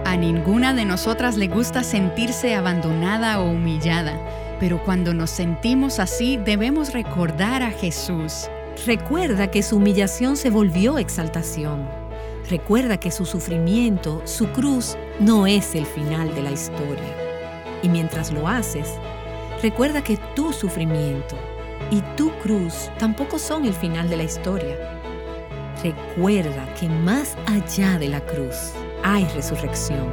A ninguna de nosotras le gusta sentirse abandonada o humillada, pero cuando nos sentimos así debemos recordar a Jesús. Recuerda que su humillación se volvió exaltación. Recuerda que su sufrimiento, su cruz, no es el final de la historia. Y mientras lo haces, recuerda que tu sufrimiento y tu cruz tampoco son el final de la historia. Recuerda que más allá de la cruz hay resurrección.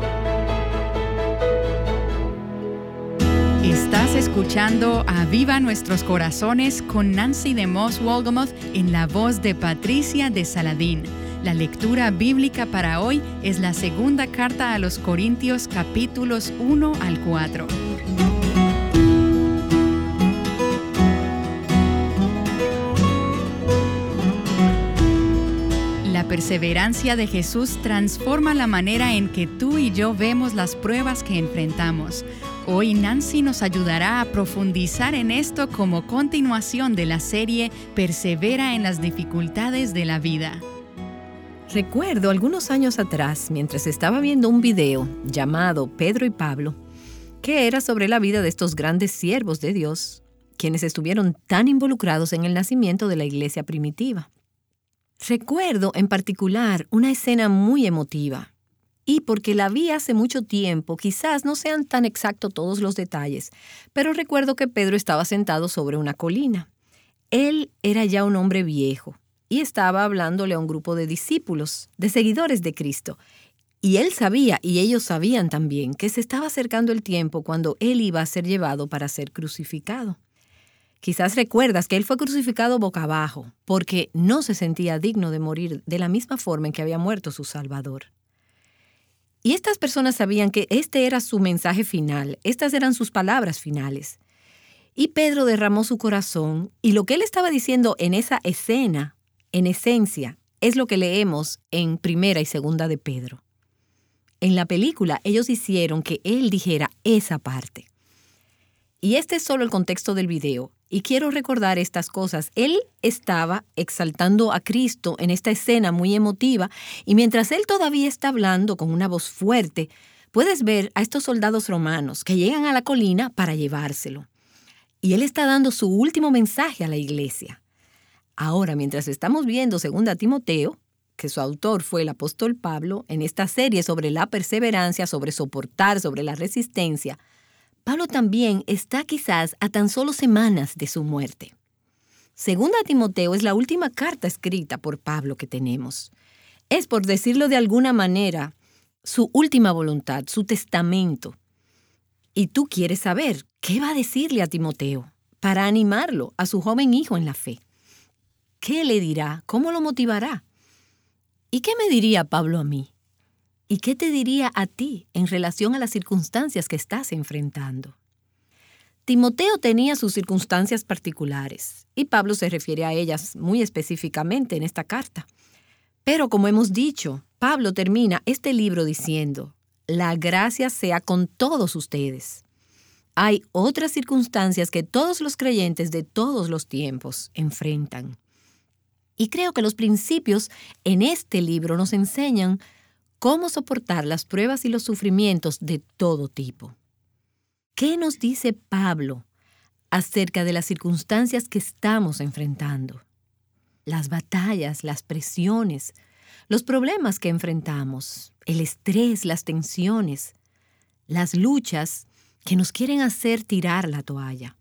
Estás escuchando Aviva Nuestros Corazones con Nancy DeMoss Wolgemuth en la voz de Patricia de Saladín. La lectura bíblica para hoy es la segunda carta a los Corintios, capítulos 1 al 4. La perseverancia de Jesús transforma la manera en que tú y yo vemos las pruebas que enfrentamos. Hoy Nancy nos ayudará a profundizar en esto como continuación de la serie Persevera en las dificultades de la vida. Recuerdo algunos años atrás, mientras estaba viendo un video llamado Pedro y Pablo, que era sobre la vida de estos grandes siervos de Dios, quienes estuvieron tan involucrados en el nacimiento de la iglesia primitiva. Recuerdo en particular una escena muy emotiva. Y porque la vi hace mucho tiempo, quizás no sean tan exactos todos los detalles, pero recuerdo que Pedro estaba sentado sobre una colina. Él era ya un hombre viejo y estaba hablándole a un grupo de discípulos, de seguidores de Cristo. Y él sabía, y ellos sabían también, que se estaba acercando el tiempo cuando él iba a ser llevado para ser crucificado. Quizás recuerdas que él fue crucificado boca abajo, porque no se sentía digno de morir de la misma forma en que había muerto su Salvador. Y estas personas sabían que este era su mensaje final, estas eran sus palabras finales. Y Pedro derramó su corazón, y lo que él estaba diciendo en esa escena, en esencia, es lo que leemos en Primera y Segunda de Pedro. En la película, ellos hicieron que él dijera esa parte. Y este es solo el contexto del video. Y quiero recordar estas cosas. Él estaba exaltando a Cristo en esta escena muy emotiva, y mientras él todavía está hablando con una voz fuerte, puedes ver a estos soldados romanos que llegan a la colina para llevárselo. Y él está dando su último mensaje a la iglesia. Ahora, mientras estamos viendo 2 Timoteo, que su autor fue el apóstol Pablo, en esta serie sobre la perseverancia, sobre soportar, sobre la resistencia, Pablo también está quizás a tan solo semanas de su muerte. 2 Timoteo es la última carta escrita por Pablo que tenemos. Es, por decirlo de alguna manera, su última voluntad, su testamento. Y tú quieres saber qué va a decirle a Timoteo para animarlo, a su joven hijo en la fe. ¿Qué le dirá? ¿Cómo lo motivará? ¿Y qué me diría Pablo a mí? ¿Y qué te diría a ti en relación a las circunstancias que estás enfrentando? Timoteo tenía sus circunstancias particulares, y Pablo se refiere a ellas muy específicamente en esta carta. Pero como hemos dicho, Pablo termina este libro diciendo: la gracia sea con todos ustedes. Hay otras circunstancias que todos los creyentes de todos los tiempos enfrentan. Y creo que los principios en este libro nos enseñan cómo soportar las pruebas y los sufrimientos de todo tipo. ¿Qué nos dice Pablo acerca de las circunstancias que estamos enfrentando? Las batallas, las presiones, los problemas que enfrentamos, el estrés, las tensiones, las luchas que nos quieren hacer tirar la toalla.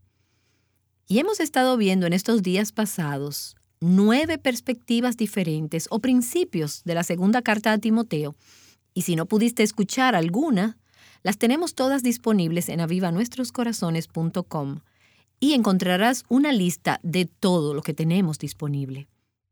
Y hemos estado viendo en estos días pasados 9 perspectivas diferentes o principios de la segunda carta a Timoteo, y si no pudiste escuchar alguna, las tenemos todas disponibles en avivanuestroscorazones.com y encontrarás una lista de todo lo que tenemos disponible.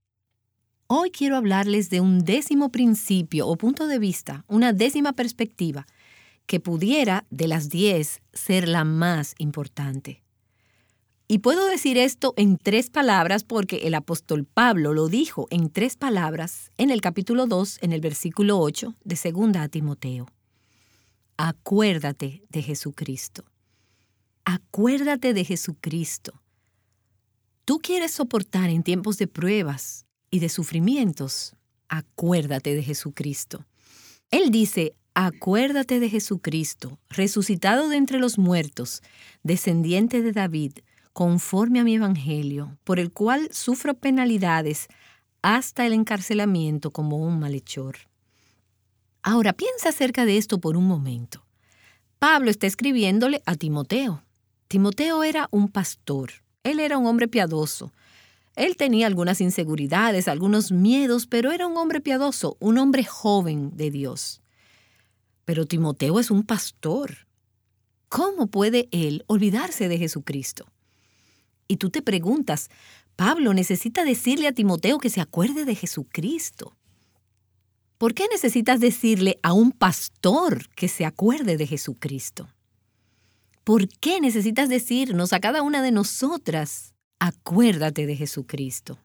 Hoy quiero hablarles de un 10º principio o punto de vista, una 10ª perspectiva, que pudiera, de las 10, ser la más importante. Y puedo decir esto en 3 palabras porque el apóstol Pablo lo dijo en 3 palabras en el capítulo 2, en el versículo 8 de 2 Timoteo. Acuérdate de Jesucristo. Acuérdate de Jesucristo. ¿Tú quieres soportar en tiempos de pruebas y de sufrimientos? Acuérdate de Jesucristo. Él dice, acuérdate de Jesucristo, resucitado de entre los muertos, descendiente de David, conforme a mi evangelio, por el cual sufro penalidades hasta el encarcelamiento como un malhechor. Ahora piensa acerca de esto por un momento. Pablo está escribiéndole a Timoteo. Timoteo era un pastor. Él era un hombre piadoso. Él tenía algunas inseguridades, algunos miedos, pero era un hombre piadoso, un hombre joven de Dios. Pero Timoteo es un pastor. ¿Cómo puede él olvidarse de Jesucristo? Y tú te preguntas, Pablo necesita decirle a Timoteo que se acuerde de Jesucristo. ¿Por qué necesitas decirle a un pastor que se acuerde de Jesucristo? ¿Por qué necesitas decirnos a cada una de nosotras, acuérdate de Jesucristo?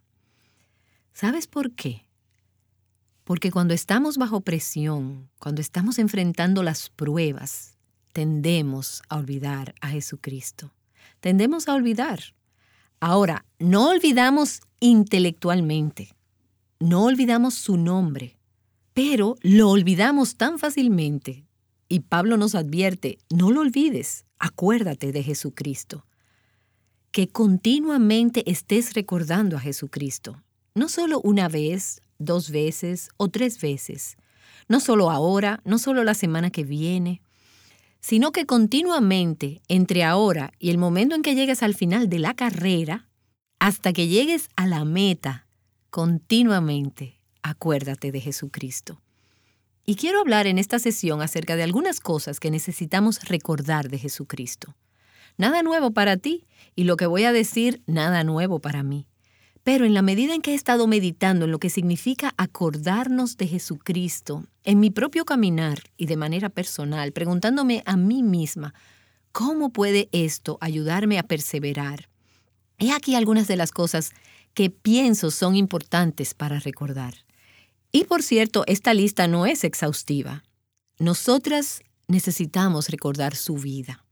¿Sabes por qué? Porque cuando estamos bajo presión, cuando estamos enfrentando las pruebas, tendemos a olvidar a Jesucristo. Tendemos a olvidar. Ahora, no olvidamos intelectualmente, no olvidamos su nombre, pero lo olvidamos tan fácilmente. Y Pablo nos advierte, no lo olvides, acuérdate de Jesucristo. Que continuamente estés recordando a Jesucristo. No solo una vez, 2 veces o 3 veces. No solo ahora, no solo la semana que viene, sino que continuamente, entre ahora y el momento en que llegues al final de la carrera, hasta que llegues a la meta, continuamente acuérdate de Jesucristo. Y quiero hablar en esta sesión acerca de algunas cosas que necesitamos recordar de Jesucristo. Nada nuevo para ti, y lo que voy a decir, nada nuevo para mí. Pero en la medida en que he estado meditando en lo que significa acordarnos de Jesucristo, en mi propio caminar y de manera personal, preguntándome a mí misma, ¿cómo puede esto ayudarme a perseverar? He aquí algunas de las cosas que pienso son importantes para recordar. Y por cierto, esta lista no es exhaustiva. Nosotras necesitamos recordar su vida.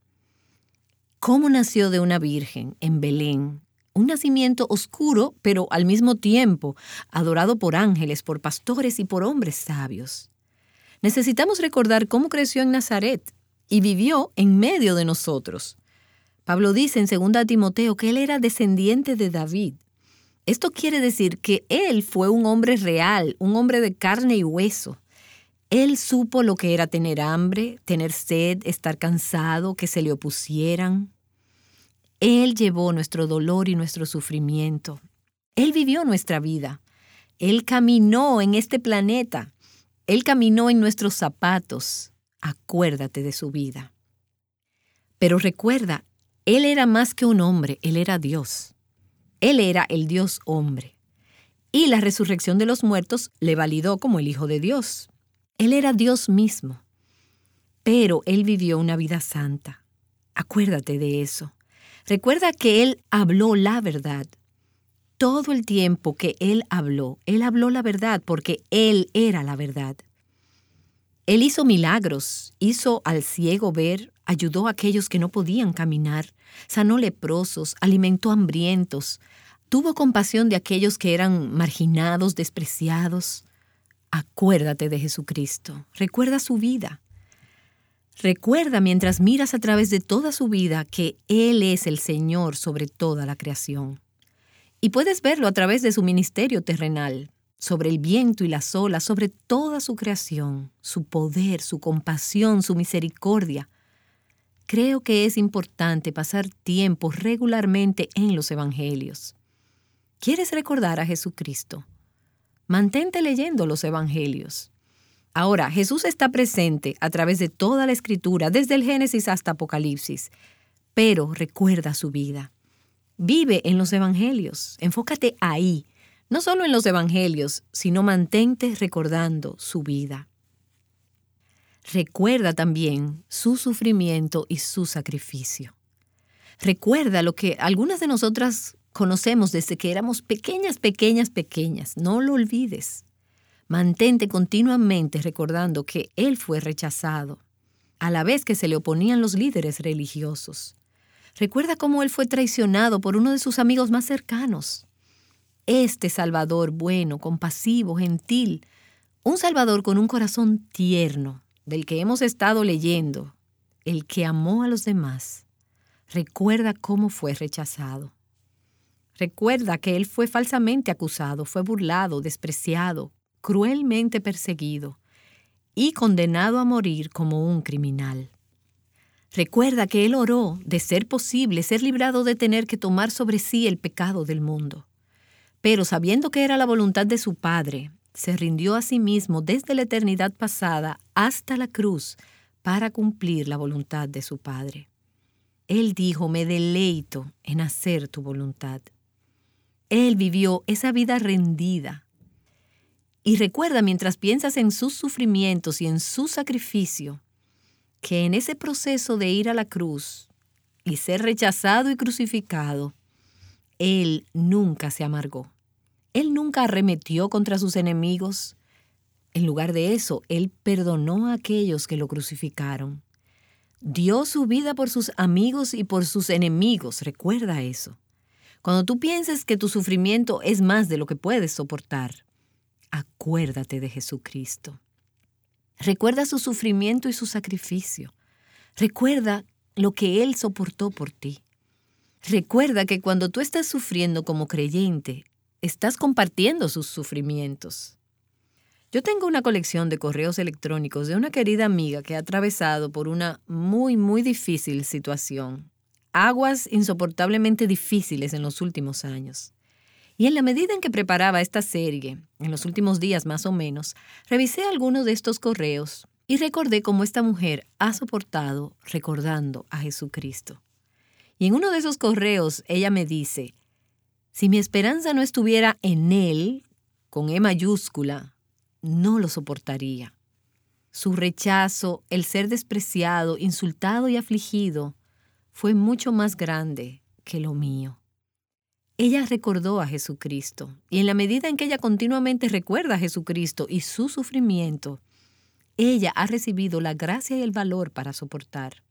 ¿Cómo nació de una virgen en Belén? Un nacimiento oscuro, pero al mismo tiempo adorado por ángeles, por pastores y por hombres sabios. Necesitamos recordar cómo creció en Nazaret y vivió en medio de nosotros. Pablo dice en 2 Timoteo que él era descendiente de David. Esto quiere decir que él fue un hombre real, un hombre de carne y hueso. Él supo lo que era tener hambre, tener sed, estar cansado, que se le opusieran. Él llevó nuestro dolor y nuestro sufrimiento. Él vivió nuestra vida. Él caminó en este planeta. Él caminó en nuestros zapatos. Acuérdate de su vida. Pero recuerda, él era más que un hombre, él era Dios. Él era el Dios hombre. Y la resurrección de los muertos le validó como el Hijo de Dios. Él era Dios mismo. Pero él vivió una vida santa. Acuérdate de eso. Recuerda que él habló la verdad. Todo el tiempo que él habló la verdad porque él era la verdad. Él hizo milagros, hizo al ciego ver, ayudó a aquellos que no podían caminar, sanó leprosos, alimentó hambrientos, tuvo compasión de aquellos que eran marginados, despreciados. Acuérdate de Jesucristo, recuerda su vida. Recuerda mientras miras a través de toda su vida que Él es el Señor sobre toda la creación. Y puedes verlo a través de su ministerio terrenal, sobre el viento y las olas, sobre toda su creación, su poder, su compasión, su misericordia. Creo que es importante pasar tiempo regularmente en los evangelios. ¿Quieres recordar a Jesucristo? Mantente leyendo los evangelios. Ahora, Jesús está presente a través de toda la Escritura, desde el Génesis hasta Apocalipsis, pero recuerda su vida. Vive en los evangelios, enfócate ahí, no solo en los evangelios, sino mantente recordando su vida. Recuerda también su sufrimiento y su sacrificio. Recuerda lo que algunas de nosotras conocemos desde que éramos pequeñas. No lo olvides. Mantente continuamente recordando que Él fue rechazado, a la vez que se le oponían los líderes religiosos. Recuerda cómo Él fue traicionado por uno de sus amigos más cercanos. Este Salvador bueno, compasivo, gentil, un Salvador con un corazón tierno, del que hemos estado leyendo, el que amó a los demás, recuerda cómo fue rechazado. Recuerda que él fue falsamente acusado, fue burlado, despreciado, cruelmente perseguido y condenado a morir como un criminal. Recuerda que él oró, de ser posible, ser librado de tener que tomar sobre sí el pecado del mundo. Pero sabiendo que era la voluntad de su Padre, se rindió a sí mismo desde la eternidad pasada hasta la cruz para cumplir la voluntad de su Padre. Él dijo, me deleito en hacer tu voluntad. Él vivió esa vida rendida. Y recuerda, mientras piensas en sus sufrimientos y en su sacrificio, que en ese proceso de ir a la cruz y ser rechazado y crucificado, Él nunca se amargó. Él nunca arremetió contra sus enemigos. En lugar de eso, Él perdonó a aquellos que lo crucificaron. Dio su vida por sus amigos y por sus enemigos. Recuerda eso. Cuando tú pienses que tu sufrimiento es más de lo que puedes soportar, acuérdate de Jesucristo. Recuerda su sufrimiento y su sacrificio. Recuerda lo que Él soportó por ti. Recuerda que cuando tú estás sufriendo como creyente, estás compartiendo sus sufrimientos. Yo tengo una colección de correos electrónicos de una querida amiga que ha atravesado por una muy difícil situación. Aguas insoportablemente difíciles en los últimos años. Y en la medida en que preparaba esta serie, en los últimos días más o menos, revisé algunos de estos correos y recordé cómo esta mujer ha soportado recordando a Jesucristo. Y en uno de esos correos ella me dice, si mi esperanza no estuviera en Él, con E mayúscula, no lo soportaría. Su rechazo, el ser despreciado, insultado y afligido, fue mucho más grande que lo mío. Ella recordó a Jesucristo, y en la medida en que ella continuamente recuerda a Jesucristo y su sufrimiento, ella ha recibido la gracia y el valor para soportar.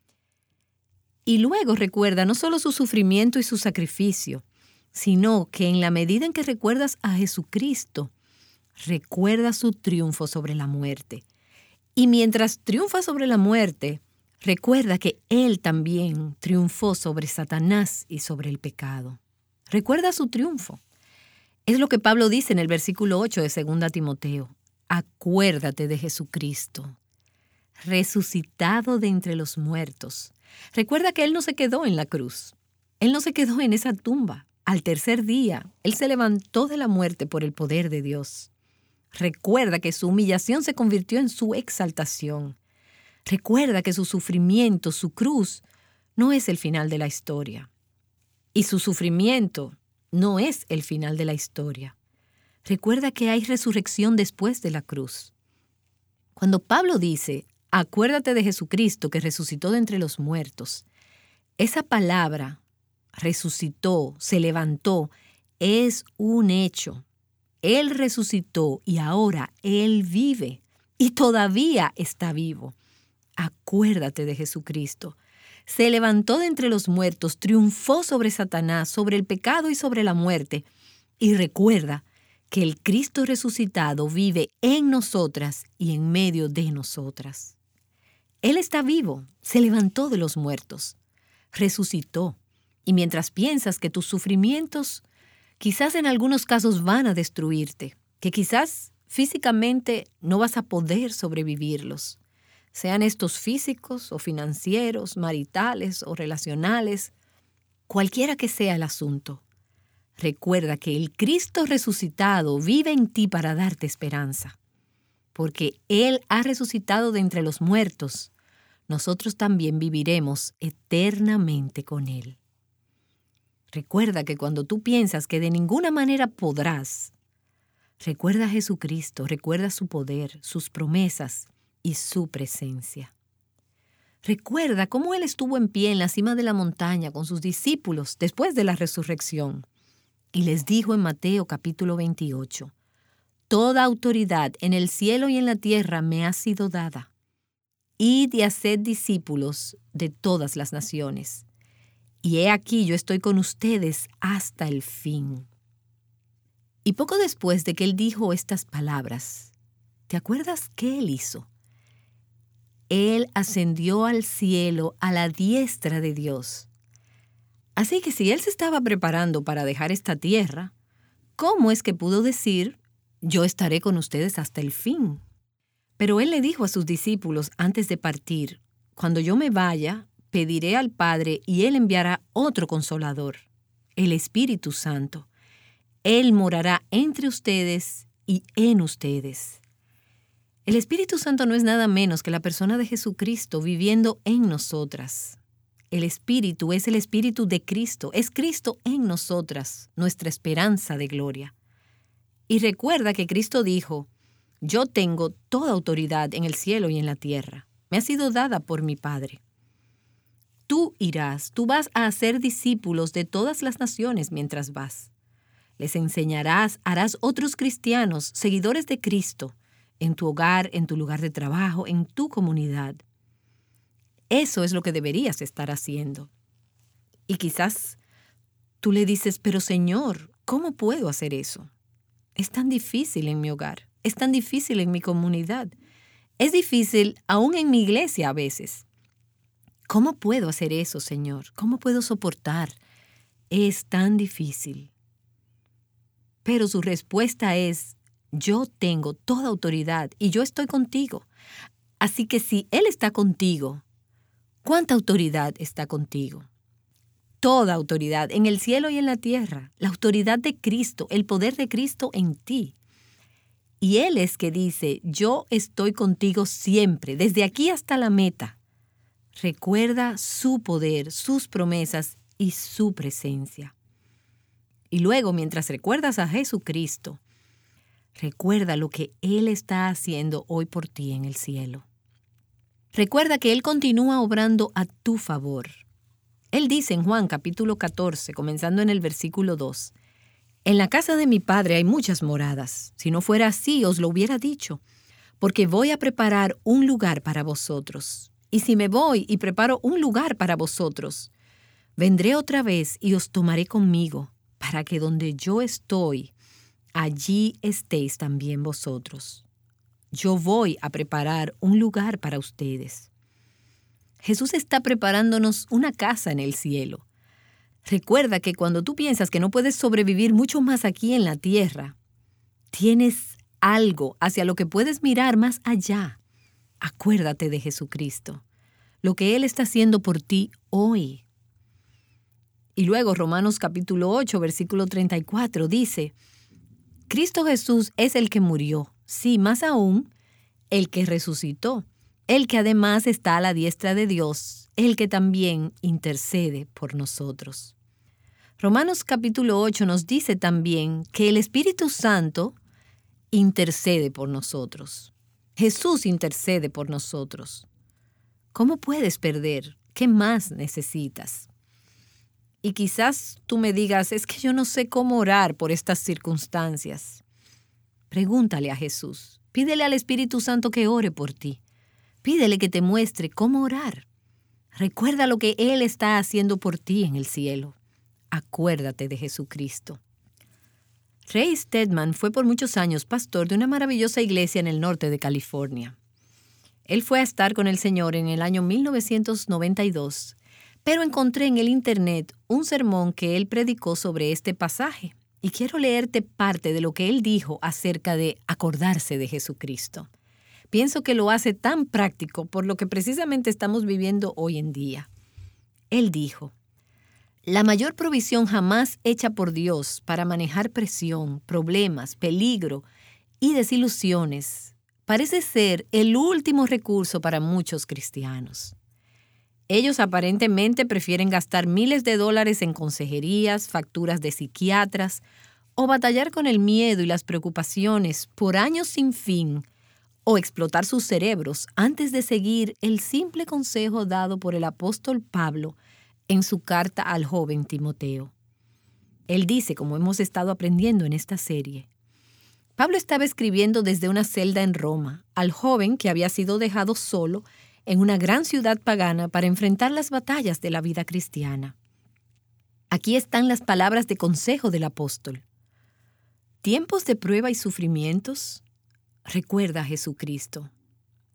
Y luego recuerda no solo su sufrimiento y su sacrificio, sino que en la medida en que recuerdas a Jesucristo, recuerda su triunfo sobre la muerte. Y mientras triunfa sobre la muerte, recuerda que Él también triunfó sobre Satanás y sobre el pecado. Recuerda su triunfo. Es lo que Pablo dice en el versículo 8 de 2 Timoteo. Acuérdate de Jesucristo, resucitado de entre los muertos. Recuerda que Él no se quedó en la cruz. Él no se quedó en esa tumba. Al tercer día, Él se levantó de la muerte por el poder de Dios. Recuerda que su humillación se convirtió en su exaltación. Recuerda que su sufrimiento, su cruz, no es el final de la historia. Y su sufrimiento no es el final de la historia. Recuerda que hay resurrección después de la cruz. Cuando Pablo dice, acuérdate de Jesucristo que resucitó de entre los muertos, esa palabra, resucitó, se levantó, es un hecho. Él resucitó y ahora Él vive y todavía está vivo. Acuérdate de Jesucristo. Se levantó de entre los muertos, triunfó sobre Satanás, sobre el pecado y sobre la muerte. Y recuerda que el Cristo resucitado vive en nosotras y en medio de nosotras. Él está vivo, se levantó de los muertos, resucitó. Y mientras piensas que tus sufrimientos quizás en algunos casos van a destruirte, que quizás físicamente no vas a poder sobrevivirlos, sean estos físicos o financieros, maritales o relacionales, cualquiera que sea el asunto, recuerda que el Cristo resucitado vive en ti para darte esperanza. Porque Él ha resucitado de entre los muertos, nosotros también viviremos eternamente con Él. Recuerda que cuando tú piensas que de ninguna manera podrás, recuerda a Jesucristo, recuerda su poder, sus promesas y su presencia. Recuerda cómo Él estuvo en pie en la cima de la montaña con sus discípulos después de la resurrección. Y les dijo en Mateo capítulo 28, toda autoridad en el cielo y en la tierra me ha sido dada. Id y haced discípulos de todas las naciones. Y he aquí yo estoy con ustedes hasta el fin. Y poco después de que Él dijo estas palabras, ¿te acuerdas qué Él hizo? Él ascendió al cielo a la diestra de Dios. Así que si Él se estaba preparando para dejar esta tierra, ¿cómo es que pudo decir, yo estaré con ustedes hasta el fin? Pero Él le dijo a sus discípulos antes de partir, cuando yo me vaya, pediré al Padre y Él enviará otro Consolador, el Espíritu Santo. Él morará entre ustedes y en ustedes. El Espíritu Santo no es nada menos que la persona de Jesucristo viviendo en nosotras. El Espíritu es el Espíritu de Cristo, es Cristo en nosotras, nuestra esperanza de gloria. Y recuerda que Cristo dijo, yo tengo toda autoridad en el cielo y en la tierra. Me ha sido dada por mi Padre. Tú irás, tú vas a hacer discípulos de todas las naciones mientras vas. Les enseñarás, harás otros cristianos, seguidores de Cristo, en tu hogar, en tu lugar de trabajo, en tu comunidad. Eso es lo que deberías estar haciendo. Y quizás tú le dices, pero Señor, ¿cómo puedo hacer eso? Es tan difícil en mi hogar, es tan difícil en mi comunidad, es difícil aún en mi iglesia a veces. ¿Cómo puedo hacer eso, Señor? ¿Cómo puedo soportar? Es tan difícil. Pero su respuesta es, yo tengo toda autoridad y yo estoy contigo. Así que si Él está contigo, ¿cuánta autoridad está contigo? Toda autoridad en el cielo y en la tierra, la autoridad de Cristo, el poder de Cristo en ti. Y Él es que dice, yo estoy contigo siempre, desde aquí hasta la meta. Recuerda su poder, sus promesas y su presencia. Y luego, mientras recuerdas a Jesucristo, recuerda lo que Él está haciendo hoy por ti en el cielo. Recuerda que Él continúa obrando a tu favor. Él dice en Juan capítulo 14, comenzando en el versículo 2, en la casa de mi Padre hay muchas moradas. Si no fuera así, os lo hubiera dicho, porque voy a preparar un lugar para vosotros. Y si me voy y preparo un lugar para vosotros, vendré otra vez y os tomaré conmigo, para que donde yo estoy, allí estéis también vosotros. Yo voy a preparar un lugar para ustedes. Jesús está preparándonos una casa en el cielo. Recuerda que cuando tú piensas que no puedes sobrevivir mucho más aquí en la tierra, tienes algo hacia lo que puedes mirar más allá. Acuérdate de Jesucristo, lo que Él está haciendo por ti hoy. Y luego Romanos capítulo 8, versículo 34 dice, Cristo Jesús es el que murió, sí, más aún, el que resucitó, el que además está a la diestra de Dios, el que también intercede por nosotros. Romanos capítulo 8 nos dice también que el Espíritu Santo intercede por nosotros. Jesús intercede por nosotros. ¿Cómo puedes perder? ¿Qué más necesitas? Y quizás tú me digas, es que yo no sé cómo orar por estas circunstancias. Pregúntale a Jesús. Pídele al Espíritu Santo que ore por ti. Pídele que te muestre cómo orar. Recuerda lo que Él está haciendo por ti en el cielo. Acuérdate de Jesucristo. Ray Stedman fue por muchos años pastor de una maravillosa iglesia en el norte de California. Él fue a estar con el Señor en el año 1992, pero encontré en el internet un sermón que él predicó sobre este pasaje y quiero leerte parte de lo que él dijo acerca de acordarse de Jesucristo. Pienso que lo hace tan práctico por lo que precisamente estamos viviendo hoy en día. Él dijo, la mayor provisión jamás hecha por Dios para manejar presión, problemas, peligro y desilusiones parece ser el último recurso para muchos cristianos. Ellos aparentemente prefieren gastar miles de dólares en consejerías, facturas de psiquiatras o batallar con el miedo y las preocupaciones por años sin fin o explotar sus cerebros antes de seguir el simple consejo dado por el apóstol Pablo en su carta al joven Timoteo. Él dice, como hemos estado aprendiendo en esta serie, Pablo estaba escribiendo desde una celda en Roma al joven que había sido dejado solo en una gran ciudad pagana para enfrentar las batallas de la vida cristiana. Aquí están las palabras de consejo del apóstol. Tiempos de prueba y sufrimientos, recuerda a Jesucristo.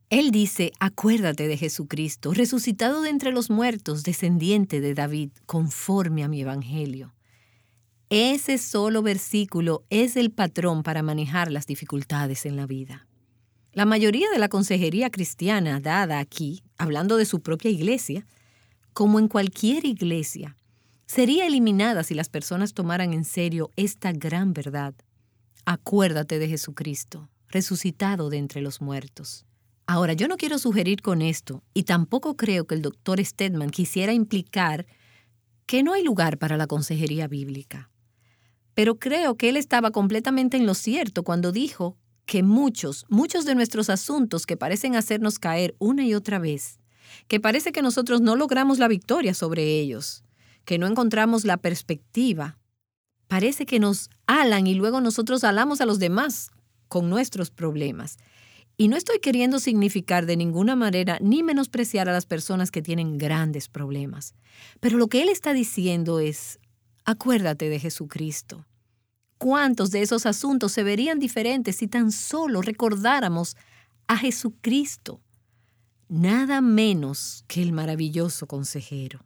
Él dice, acuérdate de Jesucristo, resucitado de entre los muertos, descendiente de David, conforme a mi evangelio. Ese solo versículo es el patrón para manejar las dificultades en la vida. La mayoría de la consejería cristiana dada aquí, hablando de su propia iglesia, como en cualquier iglesia, sería eliminada si las personas tomaran en serio esta gran verdad. Acuérdate de Jesucristo, resucitado de entre los muertos. Ahora, yo no quiero sugerir con esto, y tampoco creo que el Dr. Stedman quisiera implicar que no hay lugar para la consejería bíblica. Pero creo que él estaba completamente en lo cierto cuando dijo que muchos de nuestros asuntos que parecen hacernos caer una y otra vez, que parece que nosotros no logramos la victoria sobre ellos, que no encontramos la perspectiva, parece que nos alan y luego nosotros alamos a los demás con nuestros problemas. Y no estoy queriendo significar de ninguna manera ni menospreciar a las personas que tienen grandes problemas. Pero lo que él está diciendo es, acuérdate de Jesucristo. ¿Cuántos de esos asuntos se verían diferentes si tan solo recordáramos a Jesucristo? Nada menos que el maravilloso consejero.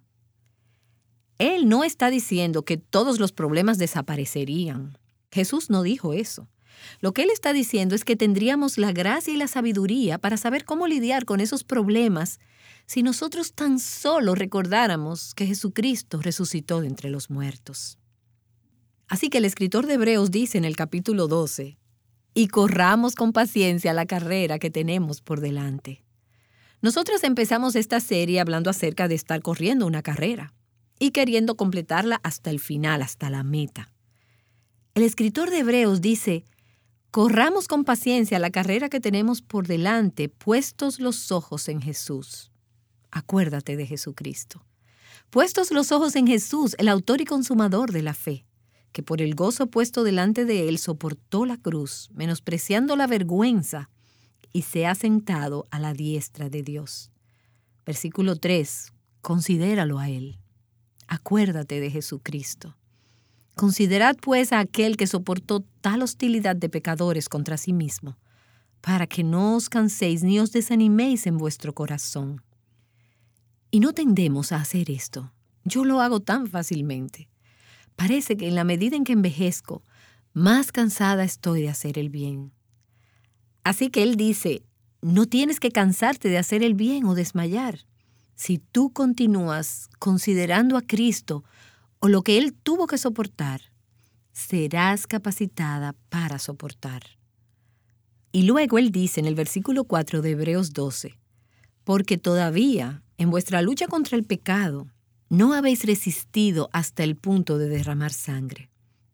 Él no está diciendo que todos los problemas desaparecerían. Jesús no dijo eso. Lo que él está diciendo es que tendríamos la gracia y la sabiduría para saber cómo lidiar con esos problemas si nosotros tan solo recordáramos que Jesucristo resucitó de entre los muertos. Así que el escritor de Hebreos dice en el capítulo 12, y corramos con paciencia la carrera que tenemos por delante. Nosotros empezamos esta serie hablando acerca de estar corriendo una carrera y queriendo completarla hasta el final, hasta la meta. El escritor de Hebreos dice, corramos con paciencia la carrera que tenemos por delante, puestos los ojos en Jesús. Acuérdate de Jesucristo. Puestos los ojos en Jesús, el autor y consumador de la fe, que por el gozo puesto delante de él soportó la cruz, menospreciando la vergüenza, y se ha sentado a la diestra de Dios. Versículo 3. Considéralo a él. Acuérdate de Jesucristo. Considerad pues a aquel que soportó tal hostilidad de pecadores contra sí mismo, para que no os canséis ni os desaniméis en vuestro corazón. Y no tendemos a hacer esto. Yo lo hago tan fácilmente. Parece que en la medida en que envejezco, más cansada estoy de hacer el bien. Así que él dice, no tienes que cansarte de hacer el bien o desmayar. Si tú continúas considerando a Cristo o lo que él tuvo que soportar, serás capacitada para soportar. Y luego él dice en el versículo 4 de Hebreos 12, porque todavía en vuestra lucha contra el pecado no habéis resistido hasta el punto de derramar sangre.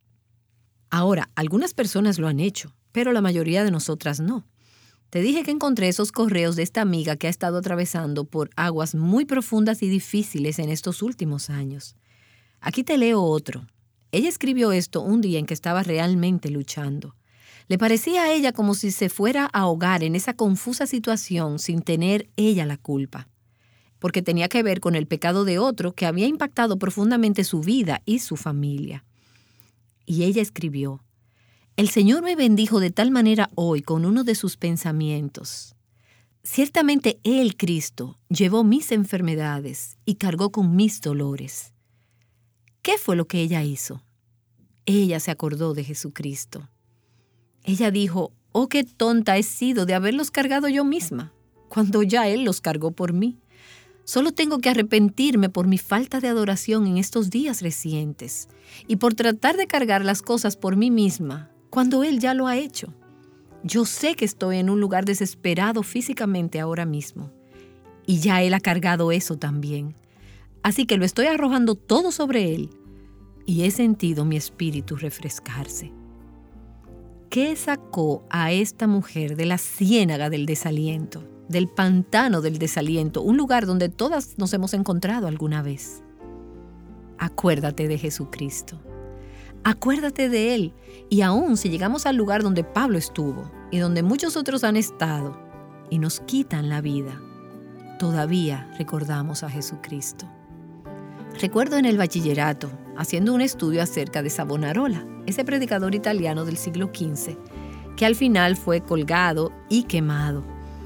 Ahora, algunas personas lo han hecho, pero la mayoría de nosotras no. Te dije que encontré esos correos de esta amiga que ha estado atravesando por aguas muy profundas y difíciles en estos últimos años. Aquí te leo otro. Ella escribió esto un día en que estaba realmente luchando. Le parecía a ella como si se fuera a ahogar en esa confusa situación sin tener ella la culpa, porque tenía que ver con el pecado de otro que había impactado profundamente su vida y su familia. Y ella escribió, el Señor me bendijo de tal manera hoy con uno de sus pensamientos. Ciertamente Él, Cristo, llevó mis enfermedades y cargó con mis dolores. ¿Qué fue lo que ella hizo? Ella se acordó de Jesucristo. Ella dijo, oh, qué tonta he sido de haberlos cargado yo misma, cuando ya Él los cargó por mí. Solo tengo que arrepentirme por mi falta de adoración en estos días recientes y por tratar de cargar las cosas por mí misma, cuando Él ya lo ha hecho. Yo sé que estoy en un lugar desesperado físicamente ahora mismo, y ya Él ha cargado eso también. Así que lo estoy arrojando todo sobre Él, y he sentido mi espíritu refrescarse. ¿Qué sacó a esta mujer de la ciénaga del desaliento, del pantano del desaliento, un lugar donde todas nos hemos encontrado alguna vez? Acuérdate de Jesucristo. Acuérdate de Él, y aún si llegamos al lugar donde Pablo estuvo y donde muchos otros han estado y nos quitan la vida, todavía recordamos a Jesucristo. Recuerdo en el bachillerato, haciendo un estudio acerca de Savonarola, ese predicador italiano del siglo XV, que al final fue colgado y quemado.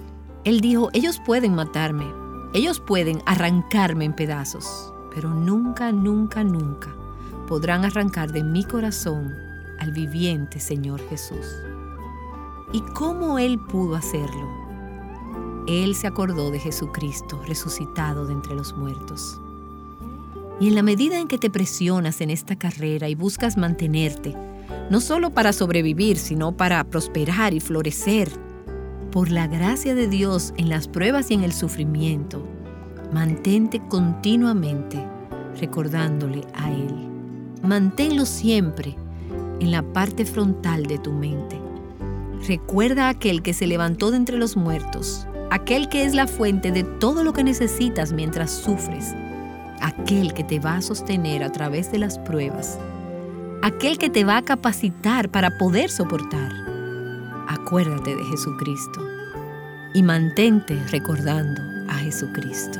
Él dijo, ellos pueden matarme, ellos pueden arrancarme en pedazos, pero nunca, nunca, nunca podrán arrancar de mi corazón al viviente Señor Jesús. ¿Y cómo Él pudo hacerlo? Él se acordó de Jesucristo resucitado de entre los muertos. Y en la medida en que te presionas en esta carrera y buscas mantenerte, no solo para sobrevivir, sino para prosperar y florecer, por la gracia de Dios en las pruebas y en el sufrimiento, mantente continuamente recordándole a Él. Manténlo siempre en la parte frontal de tu mente. Recuerda a aquel que se levantó de entre los muertos, aquel que es la fuente de todo lo que necesitas mientras sufres, aquel que te va a sostener a través de las pruebas, aquel que te va a capacitar para poder soportar. Acuérdate de Jesucristo y mantente recordando a Jesucristo.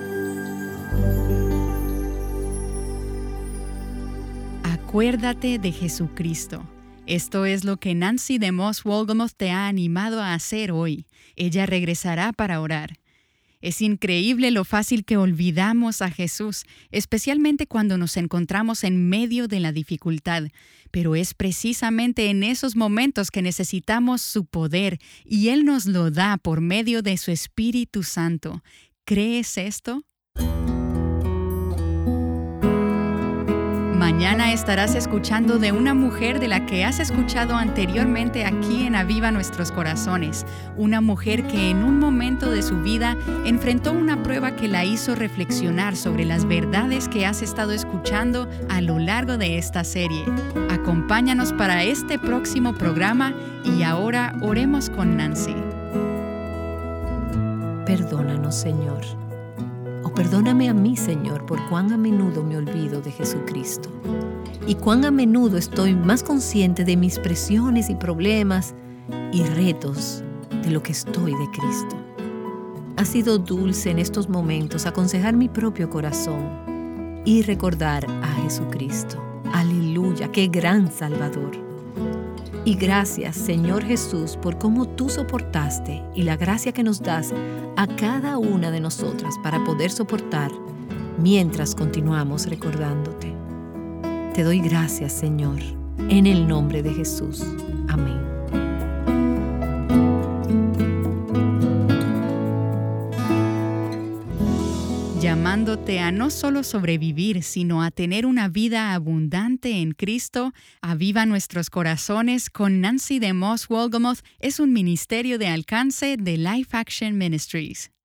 Acuérdate de Jesucristo. Esto es lo que Nancy DeMoss Wolgemuth te ha animado a hacer hoy. Ella regresará para orar. Es increíble lo fácil que olvidamos a Jesús, especialmente cuando nos encontramos en medio de la dificultad. Pero es precisamente en esos momentos que necesitamos su poder, y Él nos lo da por medio de su Espíritu Santo. ¿Crees esto? Mañana estarás escuchando de una mujer de la que has escuchado anteriormente aquí en Aviva Nuestros Corazones. Una mujer que en un momento de su vida enfrentó una prueba que la hizo reflexionar sobre las verdades que has estado escuchando a lo largo de esta serie. Acompáñanos para este próximo programa y ahora oremos con Nancy. Perdónanos, Señor. Perdóname a mí, Señor, por cuán a menudo me olvido de Jesucristo y cuán a menudo estoy más consciente de mis presiones y problemas y retos de lo que estoy de Cristo. Ha sido dulce en estos momentos aconsejar mi propio corazón y recordar a Jesucristo. Aleluya, qué gran Salvador. Y gracias, Señor Jesús, por cómo tú soportaste y la gracia que nos das a cada una de nosotras para poder soportar mientras continuamos recordándote. Te doy gracias, Señor, en el nombre de Jesús. Amén. Llamándote a no solo sobrevivir, sino a tener una vida abundante en Cristo, Aviva Nuestros Corazones con Nancy DeMoss Wolgemuth es un ministerio de alcance de Life Action Ministries.